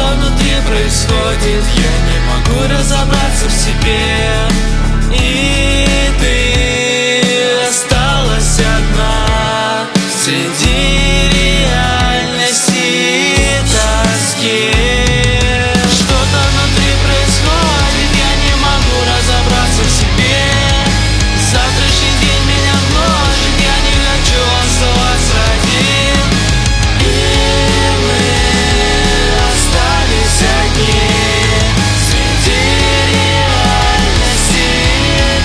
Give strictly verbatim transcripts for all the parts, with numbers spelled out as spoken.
Что-то внутри происходит, я не могу разобраться в себе. И ты осталась одна среди реальности и тоски. Что-то внутри происходит, я не могу разобраться в себе. Завтрашний день меня гложет, я не хочу оставаться один. И мы остались одни среди реальности и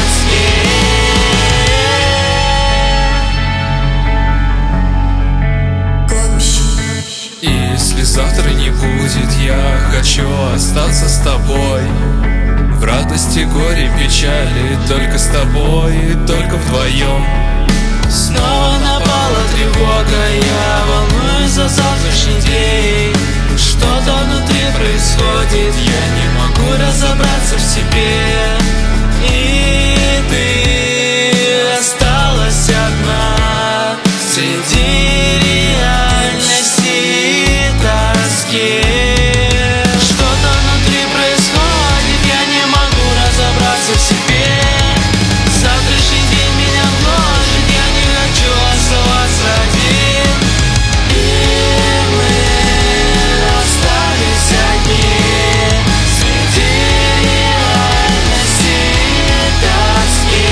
тоски. И если завтра не будет, я хочу остаться с тобой. В радости, горе, печали, только с тобой и только вдвоем. Снова напала тревога, я волнуюсь за завтрашний день. Что-то внутри происходит, я не могу разобраться в себе. И ты осталась одна среди реальности и тоски. Что-то внутри происходит, я не могу разобраться в себе. Завтрашний день меня гложет, я не хочу оставаться один. И мы остались одни среди реальности и тоски.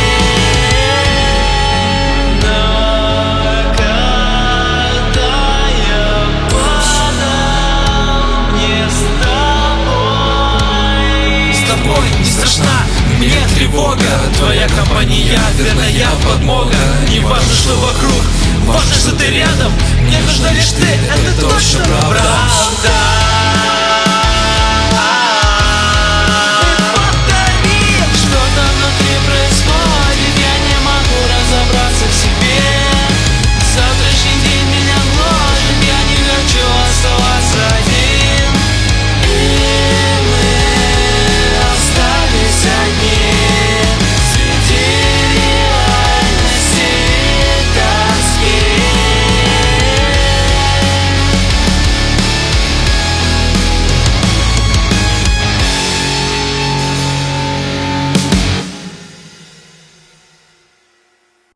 Но когда я падал, не с тобой. С тобой не страшна мне тревога, твоя компания, верная подмога. Не важно, что вокруг, важно, что ты рядом. Мне нужна лишь ты, это точно правда.